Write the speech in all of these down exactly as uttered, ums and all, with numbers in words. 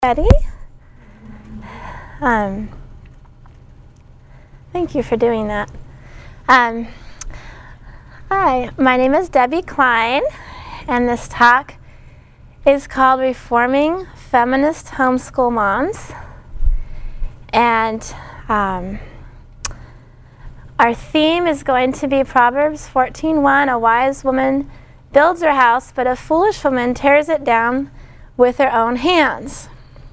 Ready? Um, thank you for doing that. Um, hi, my name is Debbie Klein, and this talk is called Reforming Feminist Homeschool Moms. And um, our theme is going to be Proverbs fourteen one. A wise woman builds her house, but a foolish woman tears it down with her own hands.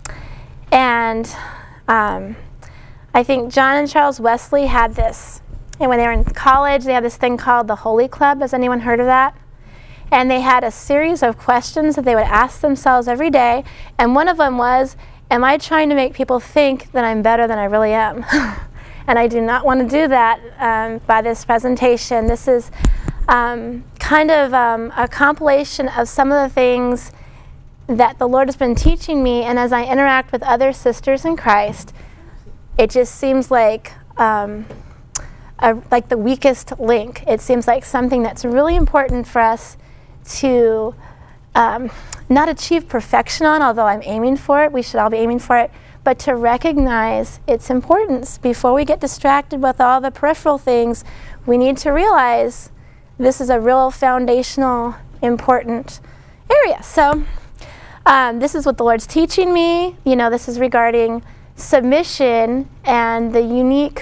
And um, I think John and Charles Wesley had this. And when they were in college, they had this thing called the Holy Club. Has anyone heard of that? And they had a series of questions that they would ask themselves every day. And one of them was, am I trying to make people think that I'm better than I really am? And I do not want to do that um, by this presentation. This is um, kind of um, a compilation of some of the things that the Lord has been teaching me, and as I interact with other sisters in Christ, it just seems like um, a, like the weakest link. It seems like something that's really important for us to um, not achieve perfection on, although I'm aiming for it, we should all be aiming for it, but to recognize its importance. Before we get distracted with all the peripheral things, we need to realize this is a real foundational, important area. So Um, this is what the Lord's teaching me. You know, this is regarding submission and the unique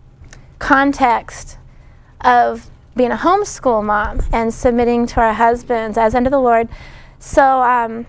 context of being a homeschool mom and submitting to our husbands as unto the Lord. So um,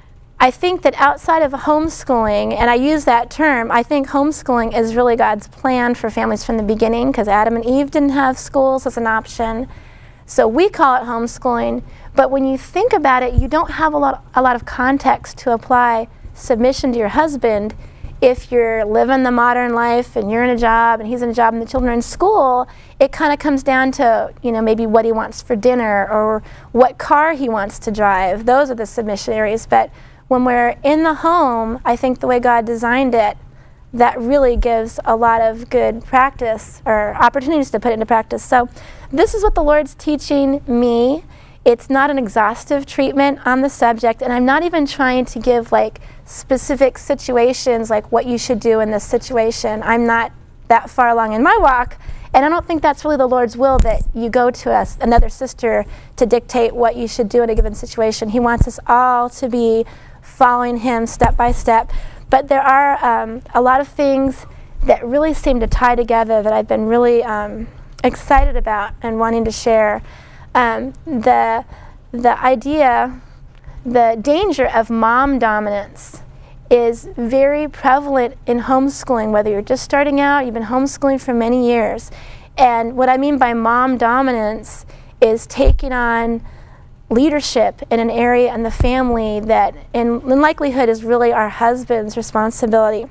I think that outside of homeschooling, and I use that term, I think homeschooling is really God's plan for families from the beginning, because Adam and Eve didn't have schools as an option. So we call it homeschooling, but when you think about it, you don't have a lot, a lot of context to apply submission to your husband if you're living the modern life and you're in a job and he's in a job and the children are in school. It kind of comes down to, you know, maybe what he wants for dinner or what car he wants to drive. Those are the submission areas. But when we're in the home, I think the way God designed it, that really gives a lot of good practice or opportunities to put it into practice. So this is what the Lord's teaching me. It's not an exhaustive treatment on the subject, and I'm not even trying to give like specific situations like what you should do in this situation. I'm not that far along in my walk, and I don't think that's really the Lord's will that you go to us, another sister, to dictate what you should do in a given situation. He wants us all to be following Him step by step. But there are um, a lot of things that really seem to tie together that I've been really um, excited about and wanting to share. Um, the, the idea, the danger of mom dominance is very prevalent in homeschooling, whether you're just starting out, you've been homeschooling for many years. And what I mean by mom dominance is taking on leadership in an area in the family that in, in likelihood is really our husband's responsibility.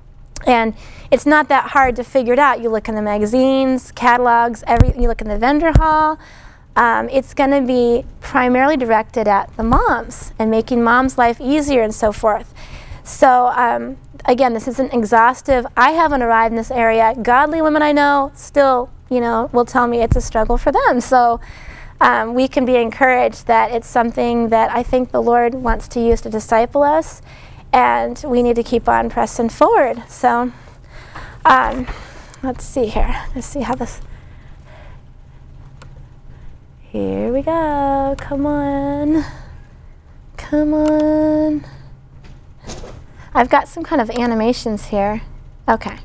And it's not that hard to figure it out. You look in the magazines, catalogs, every, you look in the vendor hall. Um, it's going to be primarily directed at the moms and making mom's life easier and so forth. So um, again, this isn't exhaustive. I haven't arrived in this area. Godly women I know still, you know, will tell me it's a struggle for them. So Um, we can be encouraged that it's something that I think the Lord wants to use to disciple us, and we need to keep on pressing forward. So um, let's see here. Let's see how this... Here we go. Come on. Come on. I've got some kind of animations here. Okay.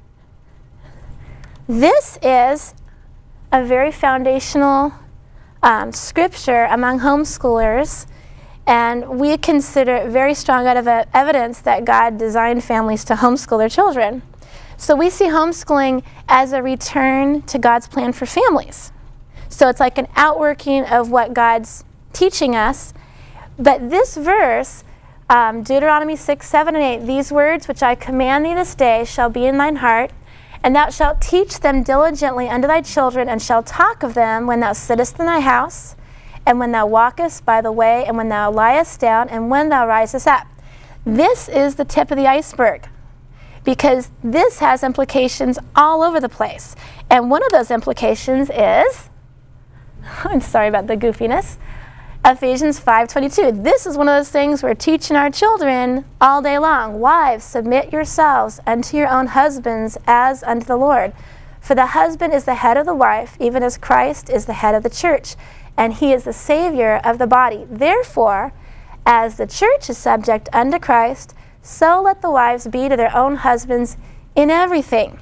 This is a very foundational Um, scripture among homeschoolers, and we consider it very strong out of evidence that God designed families to homeschool their children. So we see homeschooling as a return to God's plan for families. So it's like an outworking of what God's teaching us. But this verse, um, Deuteronomy six, seven, and eight, these words which I command thee this day shall be in thine heart, and thou shalt teach them diligently unto thy children, and shalt talk of them when thou sittest in thy house, and when thou walkest by the way, and when thou liest down, and when thou risest up. This is the tip of the iceberg, because this has implications all over the place. And one of those implications is, I'm sorry about the goofiness, Ephesians five twenty-two. This is one of those things we're teaching our children all day long. Wives, submit yourselves unto your own husbands as unto the Lord. For the husband is the head of the wife, even as Christ is the head of the church, and he is the Savior of the body. Therefore, as the church is subject unto Christ, so let the wives be to their own husbands in everything.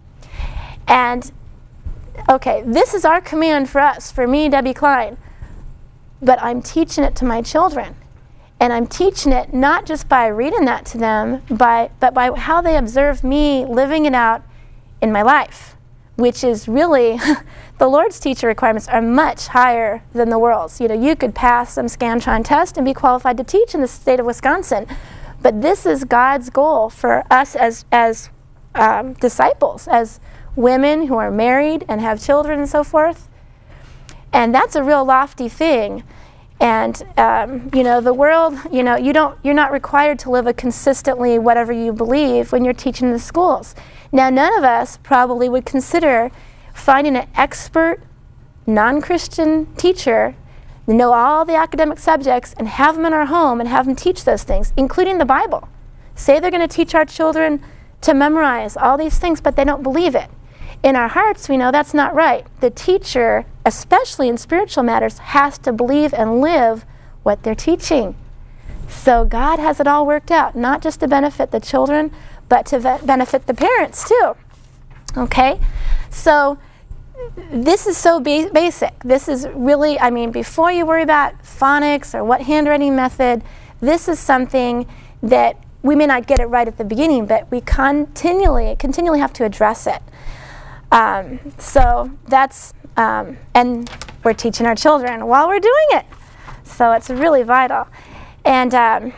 And, okay, this is our command for us, for me, Debbie Klein. But I'm teaching it to my children. And I'm teaching it not just by reading that to them, by, but by how they observe me living it out in my life, which is really, the Lord's teacher requirements are much higher than the world's. You know, you could pass some Scantron test and be qualified to teach in the state of Wisconsin. But this is God's goal for us as, as um, disciples, as women who are married and have children and so forth. And that's a real lofty thing. And, um, you know, the world, you know, you don't, you're not required to live a consistently whatever you believe when you're teaching in the schools. Now, none of us probably would consider finding an expert, non-Christian teacher, know all the academic subjects, and have them in our home and have them teach those things, including the Bible. Say they're going to teach our children to memorize all these things, but they don't believe it. In our hearts, we know that's not right. The teacher, especially in spiritual matters, has to believe and live what they're teaching. So God has it all worked out, not just to benefit the children, but to benefit the parents too. Okay? So this is so ba basic. This is really, I mean, before you worry about phonics or what handwriting method, this is something that we may not get it right at the beginning, but we continually, continually have to address it. Um, so that's, um, and we're teaching our children while we're doing it. So it's really vital. And um,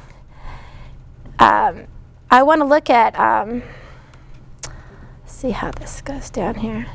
um, I want to look at, um, see how this goes down here.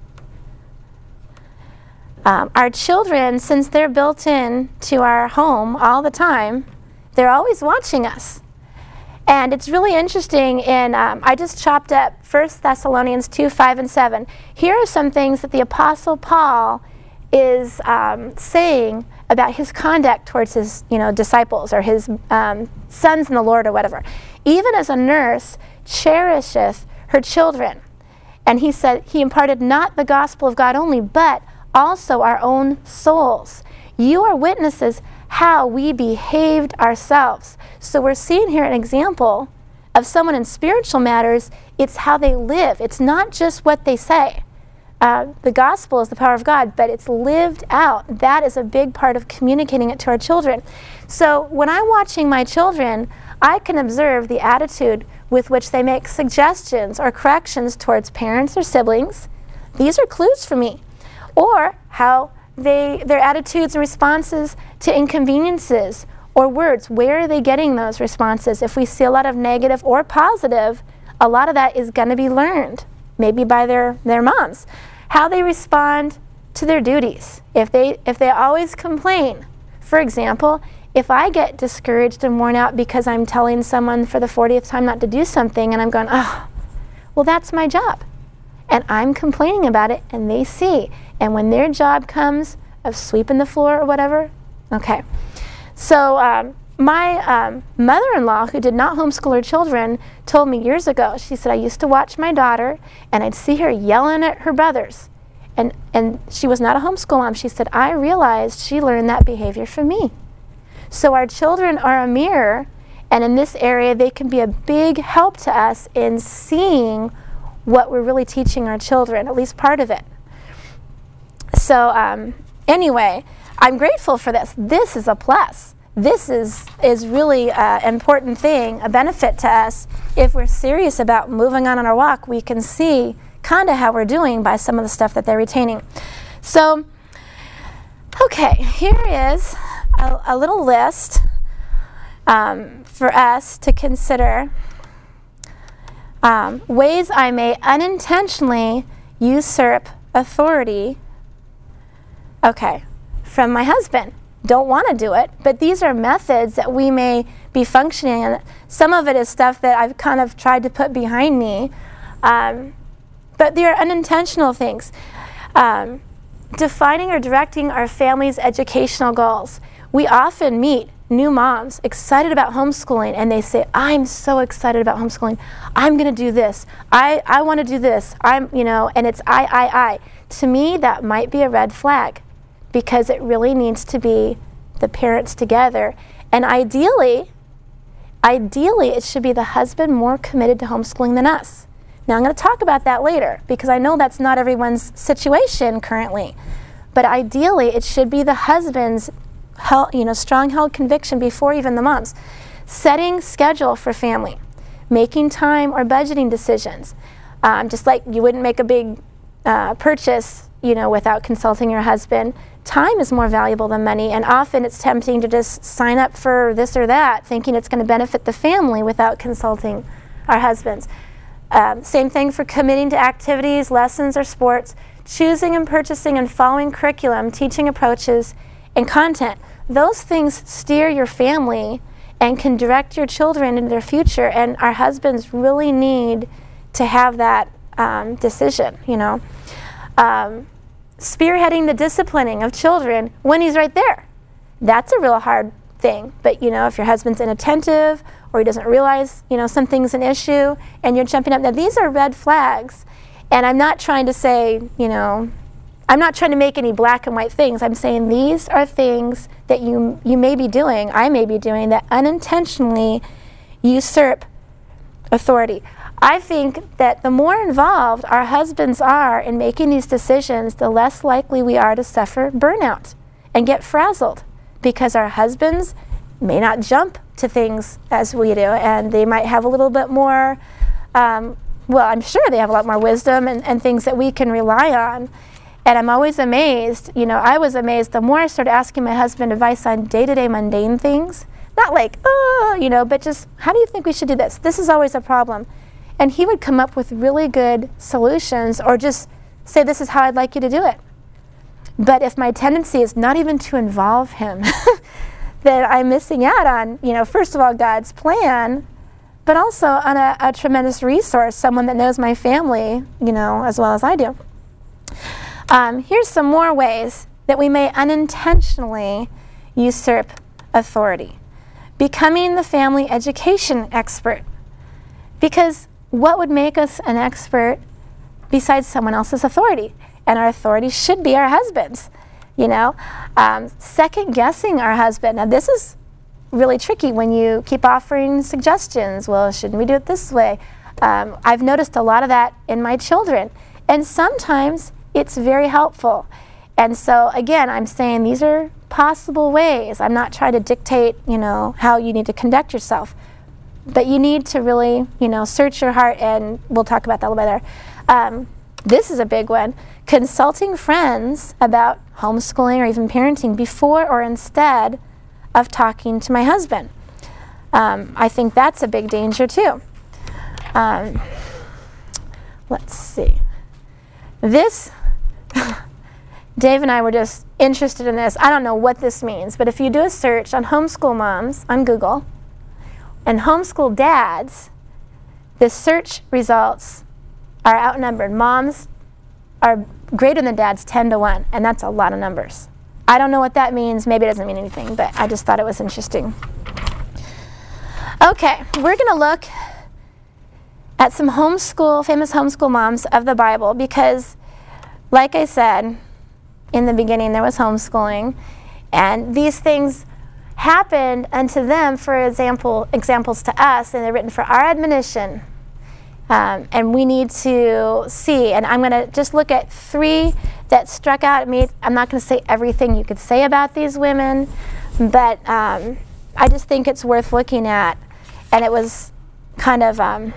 Um, our children, since they're built in to our home all the time, they're always watching us. And it's really interesting, in, um, I just chopped up First Thessalonians two, five, and seven. Here are some things that the Apostle Paul is um, saying about his conduct towards his you know, disciples or his um, sons in the Lord or whatever. Even as a nurse cherisheth her children. And he said, he imparted not the gospel of God only, but also our own souls. You are witnesses how we behaved ourselves. So we're seeing here an example of someone in spiritual matters. It's how they live. It's not just what they say. Uh, the gospel is the power of God, but it's lived out. That is a big part of communicating it to our children. So when I'm watching my children, I can observe the attitude with which they make suggestions or corrections towards parents or siblings. These are clues for me. Or how they, their attitudes and responses to inconveniences or words. Where are they getting those responses? If we see a lot of negative or positive, a lot of that is going to be learned, maybe by their, their moms. How they respond to their duties. If they, if they always complain, for example, if I get discouraged and worn out because I'm telling someone for the fortieth time not to do something and I'm going, oh, well, that's my job. And I'm complaining about it and they see. And when their job comes of sweeping the floor or whatever, okay. So um, my um, mother-in-law, who did not homeschool her children, told me years ago, she said, I used to watch my daughter and I'd see her yelling at her brothers. And, and she was not a homeschool mom. She said, I realized she learned that behavior from me. So our children are a mirror, and in this area they can be a big help to us in seeing what we're really teaching our children, at least part of it. So um, anyway, I'm grateful for this. This is a plus. This is, is really an important thing, a benefit to us. If we're serious about moving on in our walk, we can see kind of how we're doing by some of the stuff that they're retaining. So, okay, here is a, a little list um, for us to consider. Um, ways I may unintentionally usurp authority, okay, from my husband. Don't want to do it, but these are methods that we may be functioning in. Some of it is stuff that I've kind of tried to put behind me, um, but they are unintentional things. Um, defining or directing our family's educational goals. We often meet new moms excited about homeschooling, and they say, I'm so excited about homeschooling. I'm going to do this. I, I want to do this. I'm, you know, and it's I, I, I. To me, that might be a red flag, because it really needs to be the parents together. And ideally, ideally, it should be the husband more committed to homeschooling than us. Now, I'm going to talk about that later, because I know that's not everyone's situation currently. But ideally, it should be the husband's held, you know, strong-held conviction before even the mom's. Setting schedule for family, making time or budgeting decisions. Um, just like you wouldn't make a big uh, purchase, you know, without consulting your husband. Time is more valuable than money, and often it's tempting to just sign up for this or that, thinking it's going to benefit the family without consulting our husbands. Um, same thing for committing to activities, lessons, or sports, choosing and purchasing and following curriculum, teaching approaches, and content. Those things steer your family and can direct your children into their future, and our husbands really need to have that um, decision, you know. Um, spearheading the disciplining of children when he's right there. That's a real hard thing, but you know, if your husband's inattentive or he doesn't realize, you know, something's an issue and you're jumping up. Now, these are red flags, and I'm not trying to say, you know, I'm not trying to make any black and white things. I'm saying these are things that you you may be doing, I may be doing, that unintentionally usurp authority. I think that the more involved our husbands are in making these decisions, the less likely we are to suffer burnout and get frazzled, because our husbands may not jump to things as we do, and they might have a little bit more, um, well, I'm sure they have a lot more wisdom and, and things that we can rely on. And I'm always amazed, you know, I was amazed the more I started asking my husband advice on day-to-day mundane things. Not like, oh, you know, but just, how do you think we should do this? This is always a problem. And he would come up with really good solutions, or just say, this is how I'd like you to do it. But if my tendency is not even to involve him, then I'm missing out on, you know, first of all, God's plan, but also on a, a tremendous resource, someone that knows my family, you know, as well as I do. Um, here's some more ways that we may unintentionally usurp authority. Becoming the family education expert. Because what would make us an expert besides someone else's authority? And our authority should be our husband's, you know. Um, second guessing our husband. Now, this is really tricky when you keep offering suggestions. Well, shouldn't we do it this way? Um, I've noticed a lot of that in my children. And sometimes it's very helpful. And so, again, I'm saying these are possible ways. I'm not trying to dictate, you know, how you need to conduct yourself. But you need to really, you know, search your heart, and we'll talk about that a little bit later. Um, this is a big one. Consulting friends about homeschooling or even parenting before or instead of talking to my husband. Um, I think that's a big danger too. Um, let's see. This, Dave and I were just interested in this. I don't know what this means, but if you do a search on homeschool moms on Google and homeschool dads, the search results are outnumbered. Moms are greater than dads ten to one, and that's a lot of numbers. I don't know what that means. Maybe it doesn't mean anything, but I just thought it was interesting. Okay, we're going to look at some homeschool, famous homeschool moms of the Bible, because, like I said, in the beginning there was homeschooling, and these things happened unto them for example, examples to us, and they're written for our admonition. Um, and we need to see, and I'm going to just look at three that struck out at me. I'm not going to say everything you could say about these women, but um, I just think it's worth looking at. And it was kind of um,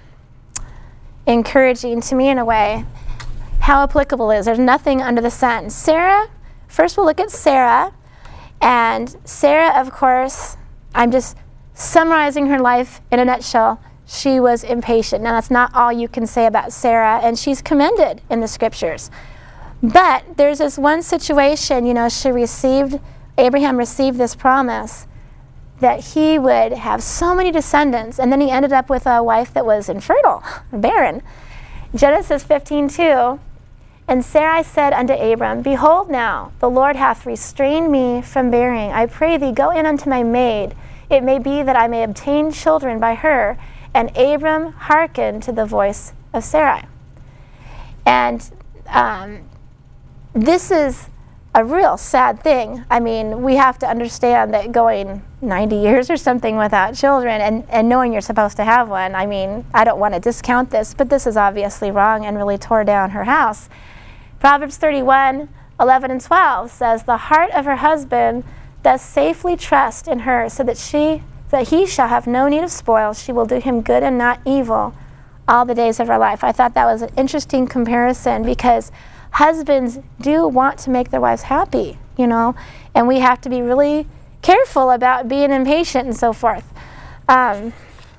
encouraging to me in a way how applicable it is. There's nothing under the sun. Sarah, first we'll look at Sarah. And Sarah, of course, I'm just summarizing her life in a nutshell. She was impatient. Now, that's not all you can say about Sarah, and she's commended in the scriptures. But there's this one situation, you know, she received, Abraham received this promise that he would have so many descendants, and then he ended up with a wife that was infertile, barren. Genesis fifteen two, And Sarai said unto Abram, Behold now, the Lord hath restrained me from bearing. I pray thee, go in unto my maid. It may be that I may obtain children by her. And Abram hearkened to the voice of Sarai. And um, this is a real sad thing. I mean, we have to understand that going ninety years or something without children and, and knowing you're supposed to have one, I mean, I don't want to discount this, but this is obviously wrong and really tore down her house. Proverbs thirty-one, eleven and twelve says, The heart of her husband does safely trust in her, so that she that he shall have no need of spoils. She will do him good and not evil all the days of her life. I thought that was an interesting comparison, because husbands do want to make their wives happy, you know, and we have to be really careful about being impatient and so forth. Um,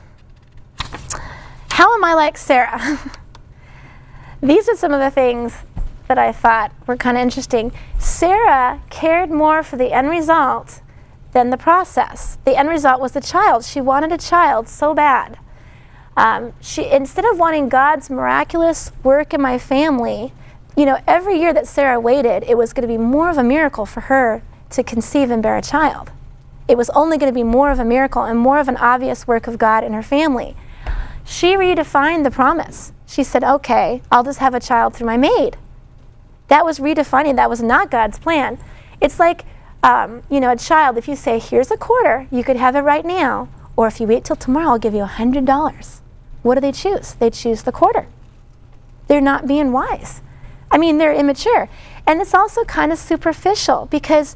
how am I like Sarah? These are some of the things that I thought were kind of interesting. Sarah cared more for the end result than the process. The end result was the child. She wanted a child so bad. Um, she, instead of wanting God's miraculous work in my family, you know, every year that Sarah waited, it was going to be more of a miracle for her to conceive and bear a child. It was only going to be more of a miracle and more of an obvious work of God in her family. She redefined the promise. She said, okay, I'll just have a child through my maid. That was redefining. That was not God's plan. It's like, um, you know, a child, if you say, here's a quarter, you could have it right now. Or if you wait till tomorrow, I'll give you a hundred dollars. What do they choose? They choose the quarter. They're not being wise. I mean, they're immature. And it's also kind of superficial, because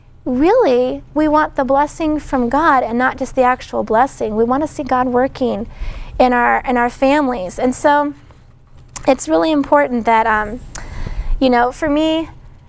really we want the blessing from God and not just the actual blessing. We want to see God working in our in our families. And so it's really important that, um, you know, for me,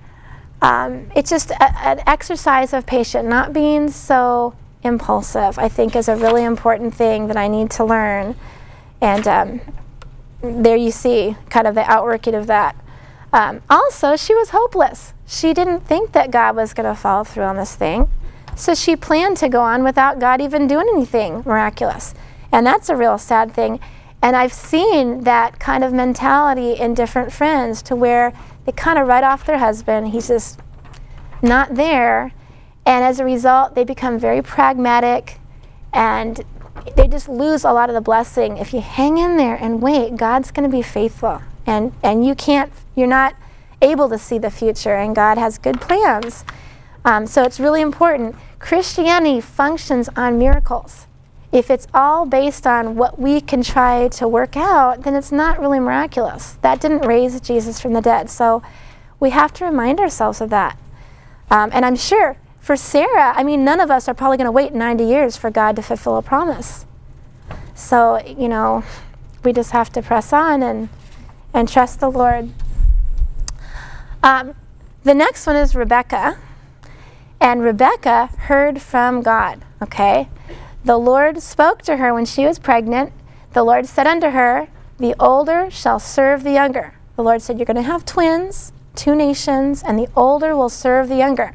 um, it's just a, an exercise of patience, not being so impulsive, I think, is a really important thing that I need to learn. And um, there you see kind of the outworking of that. Um, also, she was hopeless. She didn't think that God was going to follow through on this thing. So she planned to go on without God even doing anything miraculous. And that's a real sad thing. And I've seen that kind of mentality in different friends, to where they kind of write off their husband. He's just not there. And as a result, they become very pragmatic, and they just lose a lot of the blessing. If you hang in there and wait, God's going to be faithful. And, and you can't, you're not able to see the future, and God has good plans. Um, so it's really important. Christianity functions on miracles. If it's all based on what we can try to work out, then it's not really miraculous. That didn't raise Jesus from the dead. So we have to remind ourselves of that. Um, and I'm sure for Sarah, I mean, none of us are probably going to wait ninety years for God to fulfill a promise. So, you know, we just have to press on and and trust the Lord. Um, the next one is Rebecca. And Rebecca heard from God, okay? The Lord spoke to her when she was pregnant. The Lord said unto her, the older shall serve the younger. The Lord said, you're going to have twins, two nations, and the older will serve the younger.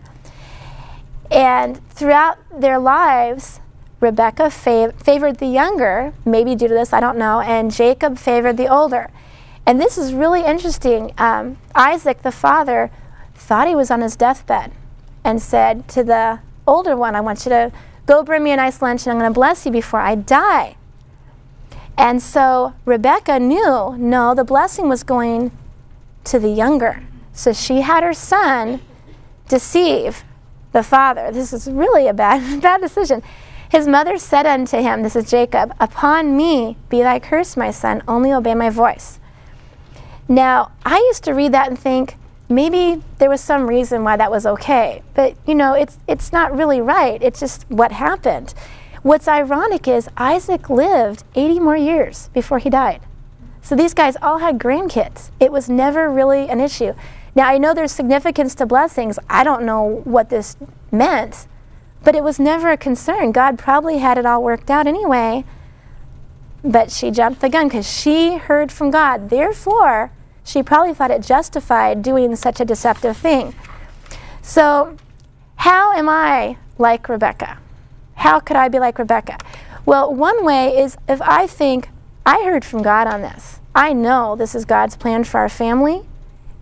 And throughout their lives, Rebecca fav favored the younger, maybe due to this, I don't know, and Jacob favored the older. And this is really interesting. Um, Isaac, the father, thought he was on his deathbed and said to the older one, I want you to go bring me a nice lunch, and I'm going to bless you before I die. And so Rebecca knew, no, the blessing was going to the younger. So she had her son deceive the father. This is really a bad, bad decision. His mother said unto him, this is Jacob, upon me be thy curse, my son, only obey my voice. Now, I used to read that and think, maybe there was some reason why that was okay. But, you know, it's, it's not really right. It's just what happened. What's ironic is Isaac lived eighty more years before he died. So these guys all had grandkids. It was never really an issue. Now, I know there's significance to blessings. I don't know what this meant, but it was never a concern. God probably had it all worked out anyway, but she jumped the gun because she heard from God. Therefore, she probably thought it justified doing such a deceptive thing. So, how am I like Rebecca? How could I be like Rebecca? Well, one way is if I think, I heard from God on this. I know this is God's plan for our family,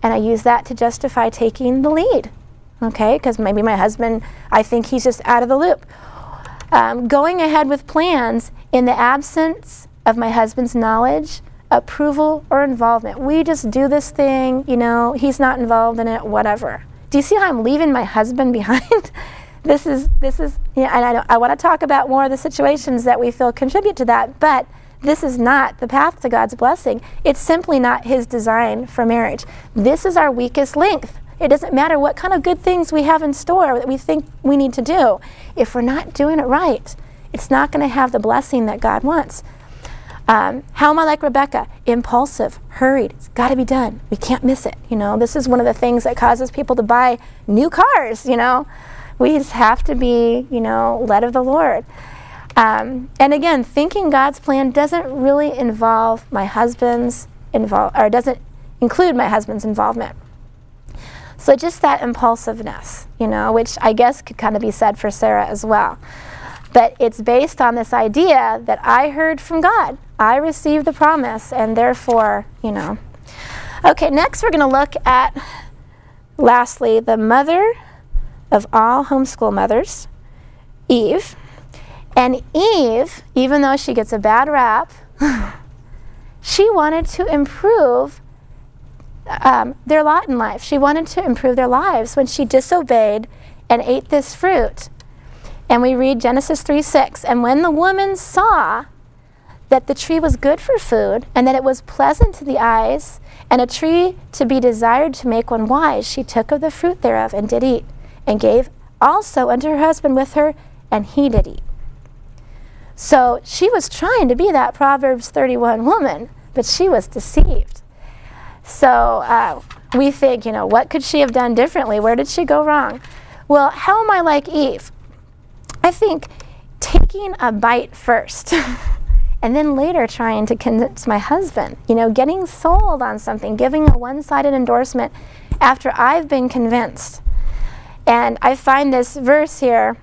and I use that to justify taking the lead, okay? Because maybe my husband, I think he's just out of the loop. Um, going ahead with plans in the absence of my husband's knowledge, approval, or involvement. We just do this thing, you know, he's not involved in it, whatever. Do you see how I'm leaving my husband behind? This is, this is, yeah, and I, I want to talk about more of the situations that we feel contribute to that, but this is not the path to God's blessing. It's simply not his design for marriage. This is our weakest link. It doesn't matter what kind of good things we have in store that we think we need to do. If we're not doing it right, it's not going to have the blessing that God wants. Um, how am I like Rebecca? Impulsive, hurried. It's got to be done. We can't miss it. You know, this is one of the things that causes people to buy new cars, you know. We just have to be, you know, led of the Lord. Um, and again, thinking God's plan doesn't really involve my husband's involve, or doesn't include my husband's involvement. So just that impulsiveness, you know, which I guess could kind of be said for Sarah as well. But it's based on this idea that I heard from God. I received the promise, and therefore, you know. Okay, next we're going to look at, lastly, the mother of all homeschool mothers, Eve. And Eve, even though she gets a bad rap, she wanted to improve um, their lot in life. She wanted to improve their lives when she disobeyed and ate this fruit. And we read Genesis three six, and when the woman saw that the tree was good for food, and that it was pleasant to the eyes, and a tree to be desired to make one wise, she took of the fruit thereof, and did eat, and gave also unto her husband with her, and he did eat. So she was trying to be that Proverbs thirty-one woman, but she was deceived. So uh, we think, you know, what could she have done differently? Where did she go wrong? Well, how am I like Eve? I think taking a bite first and then later trying to convince my husband, you know, getting sold on something, giving a one-sided endorsement after I've been convinced. And I find this verse here,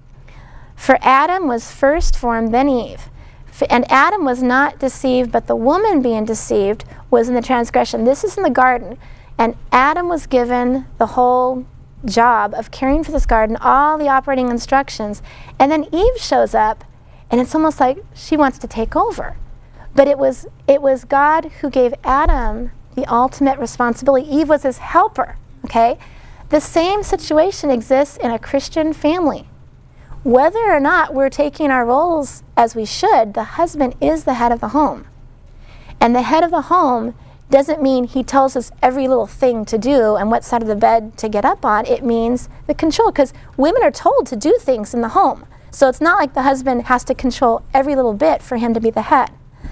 for Adam was first formed, then Eve. And Adam was not deceived, but the woman being deceived was in the transgression. This is in the garden. And Adam was given the whole job of caring for this garden, all the operating instructions. And then Eve shows up, and it's almost like she wants to take over. But it was, it was God who gave Adam the ultimate responsibility. Eve was his helper, okay? The same situation exists in a Christian family. Whether or not we're taking our roles as we should, the husband is the head of the home. And the head of the home doesn't mean he tells us every little thing to do and what side of the bed to get up on. It means the control, because women are told to do things in the home. So it's not like the husband has to control every little bit for him to be the head.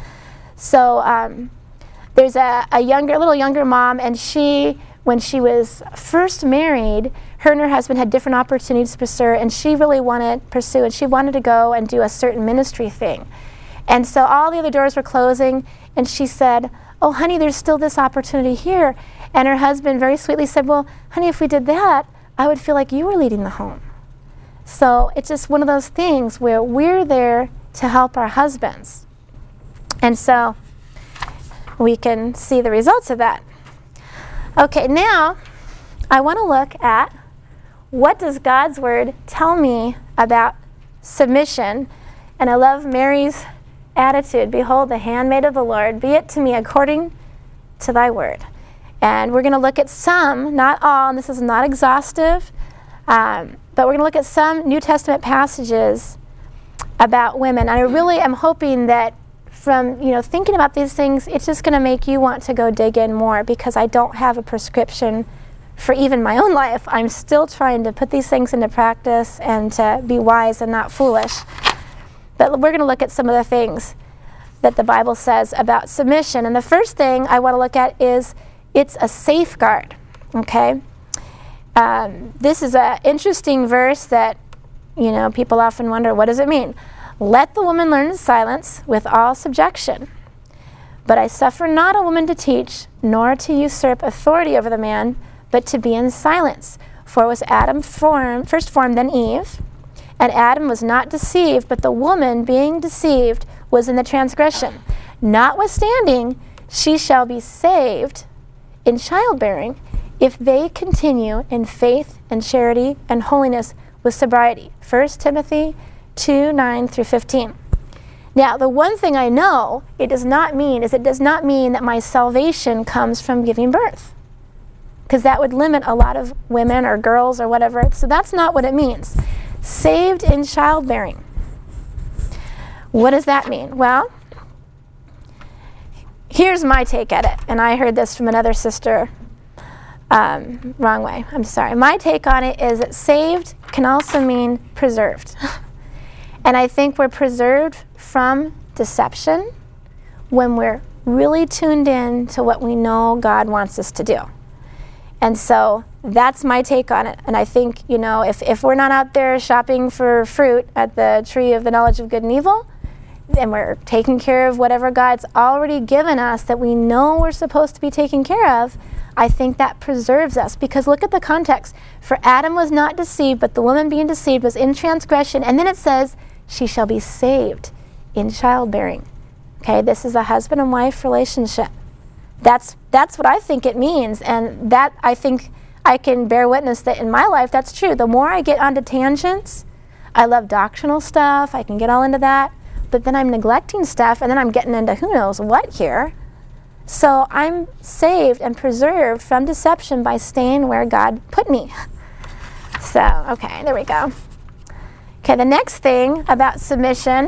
So um, there's a, a younger, little younger mom, and she, when she was first married, her and her husband had different opportunities to pursue, and she really wanted pursue, and she wanted to go and do a certain ministry thing. And so all the other doors were closing, and she said, oh, honey, there's still this opportunity here. And her husband very sweetly said, well, honey, if we did that, I would feel like you were leading the home. So it's just one of those things where we're there to help our husbands. And so we can see the results of that. Okay, now I want to look at, what does God's word tell me about submission? And I love Mary's attitude. Behold, the handmaid of the Lord, be it to me according to thy word. And we're going to look at some, not all, and this is not exhaustive, um, but we're going to look at some New Testament passages about women. And I really am hoping that from, you know, thinking about these things, it's just going to make you want to go dig in more, because I don't have a prescription for even my own life. I'm still trying to put these things into practice and to be wise and not foolish. But we're going to look at some of the things that the Bible says about submission. And the first thing I want to look at is it's a safeguard, okay? Um, this is an interesting verse that, you know, people often wonder, what does it mean? Let the woman learn in silence with all subjection. But I suffer not a woman to teach, nor to usurp authority over the man, but to be in silence. For it was Adam formed, first formed, then Eve. And Adam was not deceived, but the woman, being deceived, was in the transgression. Notwithstanding, she shall be saved in childbearing if they continue in faith and charity and holiness with sobriety. First Timothy two, nine through fifteen. Now, the one thing I know it does not mean is it does not mean that my salvation comes from giving birth, because that would limit a lot of women or girls or whatever. So that's not what it means. Saved in childbearing. What does that mean? Well, here's my take at it, and I heard this from another sister. Um, wrong way, I'm sorry. My take on it is that saved can also mean preserved. And I think we're preserved from deception when we're really tuned in to what we know God wants us to do. And so that's my take on it. And I think, you know, if, if we're not out there shopping for fruit at the tree of the knowledge of good and evil, and we're taking care of whatever God's already given us that we know we're supposed to be taking care of, I think that preserves us. Because look at the context. For Adam was not deceived, but the woman being deceived was in transgression. And then it says, she shall be saved in childbearing. Okay, this is a husband and wife relationship. That's, that's what I think it means. And that, I think, I can bear witness that in my life, that's true. The more I get onto tangents, I love doctrinal stuff, I can get all into that, but then I'm neglecting stuff, and then I'm getting into who knows what here. So I'm saved and preserved from deception by staying where God put me. So, okay, there we go. Okay, the next thing about submission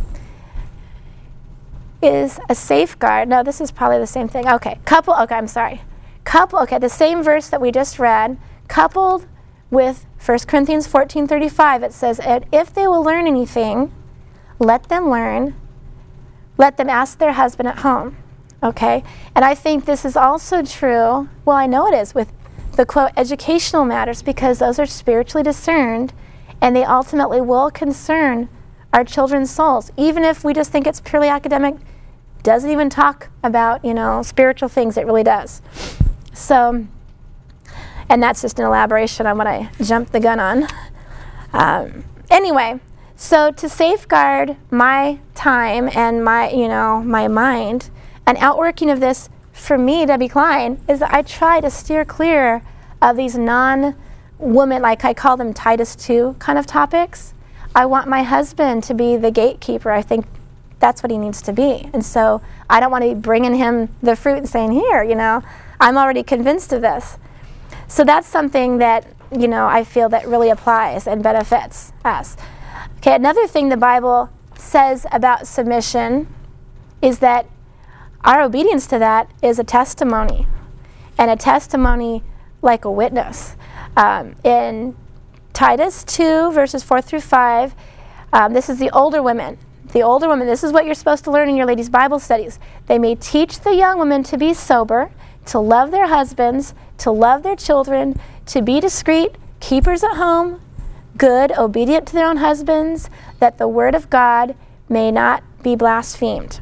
is a safeguard. No, this is probably the same thing. Okay, couple, okay, I'm sorry. Couple, okay, the same verse that we just read, coupled with First Corinthians fourteen thirty-five, it says, if they will learn anything, let them learn, let them ask their husband at home. Okay, and I think this is also true, well, I know it is, with the quote, educational matters, because those are spiritually discerned, and they ultimately will concern our children's souls. Even if we just think it's purely academic, doesn't even talk about, you know, spiritual things, it really does. So, and that's just an elaboration on what I jumped the gun on. Um, anyway, so to safeguard my time and my, you know, my mind, an outworking of this for me, Debbie Klein, is that I try to steer clear of these non-woman, like I call them Titus two kind of topics. I want my husband to be the gatekeeper. I think that's what he needs to be. And so I don't want to be bringing him the fruit and saying, here, you know, I'm already convinced of this. So that's something that, you know, I feel that really applies and benefits us. Okay, another thing the Bible says about submission is that our obedience to that is a testimony, and a testimony like a witness. Um, in Titus two, verses four through five, um, this is the older women. The older women, this is what you're supposed to learn in your ladies' Bible studies. They may teach the young women to be sober, to love their husbands, to love their children, to be discreet, keepers at home, good, obedient to their own husbands, that the word of God may not be blasphemed.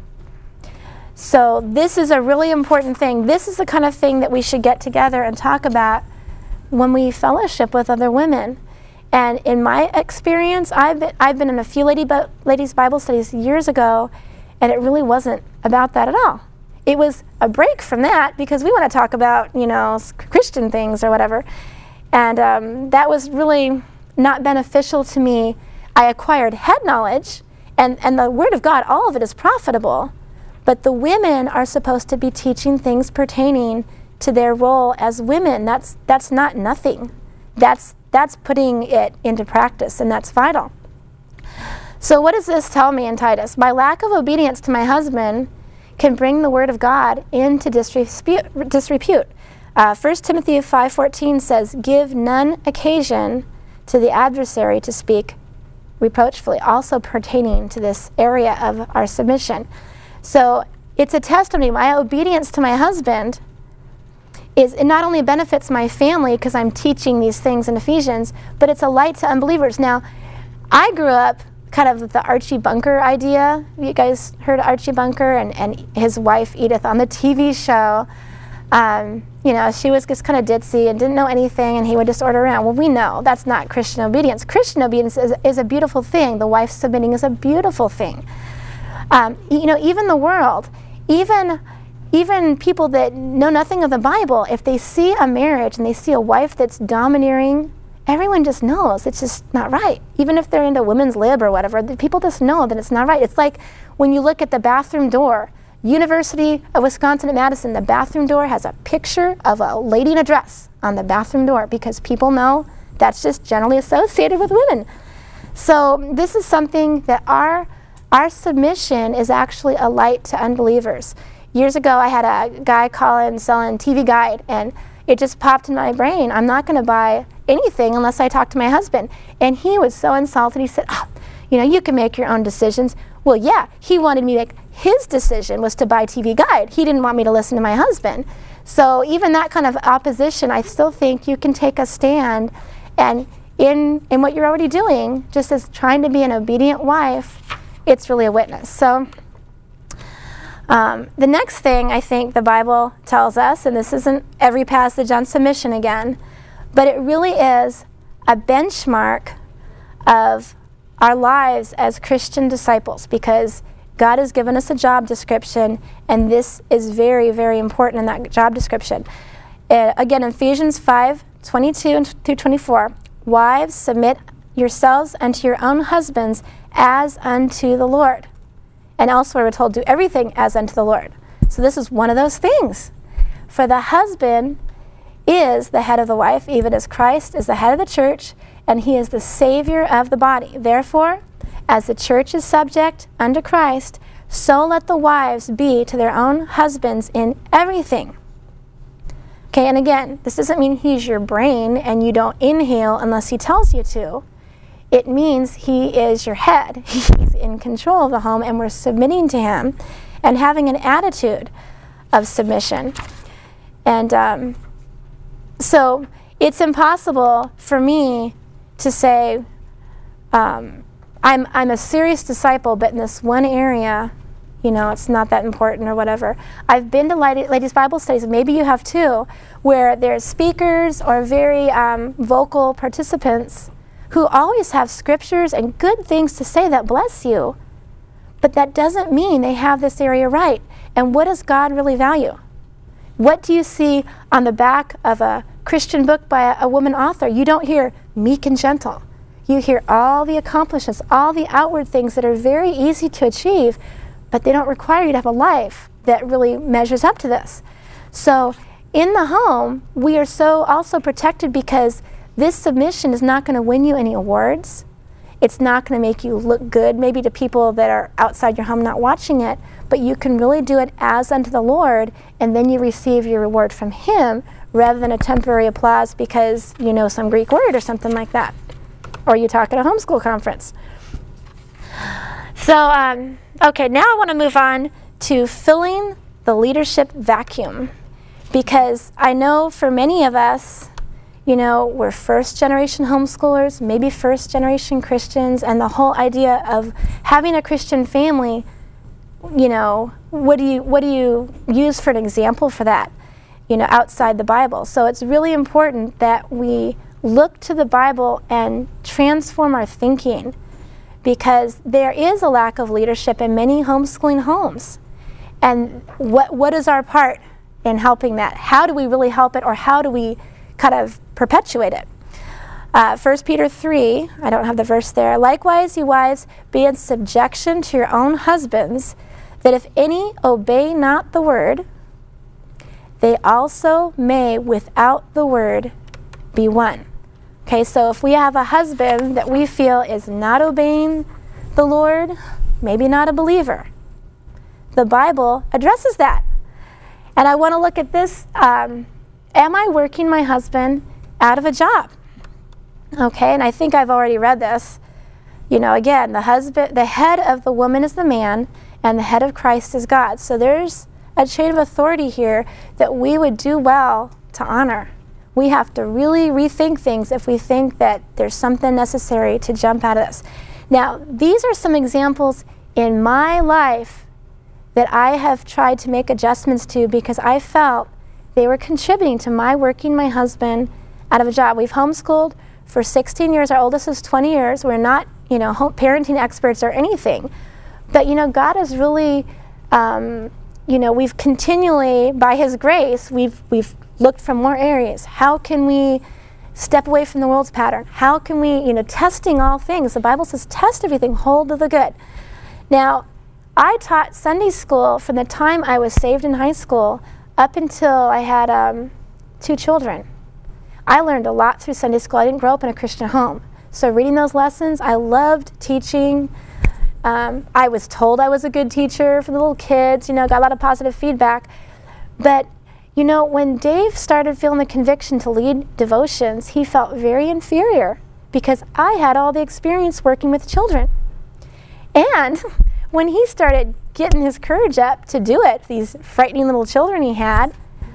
So this is a really important thing. This is the kind of thing that we should get together and talk about when we fellowship with other women. And in my experience, I've been, I've been in a few lady, ladies' Bible studies years ago, and it really wasn't about that at all. It was a break from that because we want to talk about, you know, Christian things or whatever. And um, that was really not beneficial to me. I acquired head knowledge, and, and the Word of God, all of it is profitable. But the women are supposed to be teaching things pertaining to their role as women. That's, that's not nothing. That's, that's putting it into practice, and that's vital. So what does this tell me in Titus? My lack of obedience to my husband can bring the word of God into disrepute. disrepute. Uh, First Timothy five fourteen says, give none occasion to the adversary to speak reproachfully, also pertaining to this area of our submission. So it's a testimony. My obedience to my husband is, it not only benefits my family because I'm teaching these things in Ephesians, but it's a light to unbelievers. Now, I grew up kind of with the Archie Bunker idea. You guys heard of Archie Bunker and, and his wife Edith on the T V show. Um, you know, she was just kind of ditzy and didn't know anything, and he would just order around. Well, we know that's not Christian obedience. Christian obedience is, is a beautiful thing. The wife submitting is a beautiful thing. Um, you know, even the world, even even people that know nothing of the Bible, if they see a marriage and they see a wife that's domineering, everyone just knows it's just not right. Even if they're into women's lib or whatever, the people just know that it's not right. It's like when you look at the bathroom door. University of Wisconsin at Madison, the bathroom door has a picture of a lady in a dress on the bathroom door because people know that's just generally associated with women. So this is something that our, our submission is actually a light to unbelievers. Years ago, I had a guy call in selling T V Guide, and it just popped in my brain, I'm not going to buy anything unless I talk to my husband. And he was so insulted. He said, oh, you know, you can make your own decisions. Well, yeah, he wanted me to make, his decision was to buy T V Guide. He didn't want me to listen to my husband. So even that kind of opposition, I still think you can take a stand, and in, in what you're already doing, just as trying to be an obedient wife, it's really a witness. So um, the next thing I think the Bible tells us, and this isn't every passage on submission again, but it really is a benchmark of our lives as Christian disciples, because God has given us a job description, and this is very, very important in that job description. Uh, again, Ephesians five, twenty-two through twenty-four, wives, submit yourselves unto your own husbands as unto the Lord. And elsewhere we're told, do everything as unto the Lord. So this is one of those things. For the husband is the head of the wife, even as Christ is the head of the church, and he is the Savior of the body. Therefore, as the church is subject unto Christ, so let the wives be to their own husbands in everything. Okay, and again, this doesn't mean he's your brain and you don't inhale unless he tells you to. It means he is your head. He's in control of the home, and we're submitting to him and having an attitude of submission. And um, so it's impossible for me to say, um, I'm, I'm a serious disciple, but in this one area, you know, it's not that important or whatever. I've been to ladies' Bible studies, maybe you have too, where there's speakers or very um, vocal participants who always have scriptures and good things to say that bless you, but that doesn't mean they have this area right. And what does God really value? What do you see on the back of a Christian book by a, a woman author? You don't hear meek and gentle. You hear all the accomplishments, all the outward things that are very easy to achieve, but they don't require you to have a life that really measures up to this. So in the home, we are so also protected because this submission is not going to win you any awards. It's not going to make you look good, maybe to people that are outside your home not watching it, but you can really do it as unto the Lord, and then you receive your reward from Him rather than a temporary applause because you know some Greek word or something like that. Or you talk at a homeschool conference. So, um, okay, now I want to move on to filling the leadership vacuum. Because I know for many of us, you know, we're first generation homeschoolers, maybe first generation Christians, and the whole idea of having a Christian family, you know, what do you, what do you use for an example for that, you know, outside the Bible? So it's really important that we look to the Bible and transform our thinking, because there is a lack of leadership in many homeschooling homes. And what what is our part in helping that? How do we really help it, or how do we kind of perpetuate it? Uh, First Peter three, I don't have the verse there. Likewise, you wives, be in subjection to your own husbands, that if any obey not the word, they also may without the word be won. Okay, so if we have a husband that we feel is not obeying the Lord, maybe not a believer, the Bible addresses that. And I want to look at this. Um, am I working my husband out of a job? Okay, and I think I've already read this. You know, again, the husband, the head of the woman is the man, and the head of Christ is God. So there's a chain of authority here that we would do well to honor. We have to really rethink things if we think that there's something necessary to jump out of this. Now, these are some examples in my life that I have tried to make adjustments to because I felt they were contributing to my working my husband out of a job. We've homeschooled for sixteen years. Our oldest is twenty years. We're not, you know, home parenting experts or anything. But, you know, God has really um, you know, we've continually, by His grace, we've, we've looked for more areas. How can we step away from the world's pattern? How can we, you know, testing all things. The Bible says, test everything, hold to the good. Now, I taught Sunday school from the time I was saved in high school up until I had um, two children. I learned a lot through Sunday school. I didn't grow up in a Christian home. So reading those lessons, I loved teaching. Um, I was told I was a good teacher for the little kids, you know, got a lot of positive feedback. But, you know, when Dave started feeling the conviction to lead devotions, he felt very inferior because I had all the experience working with children. And when he started getting his courage up to do it, these frightening little children he had,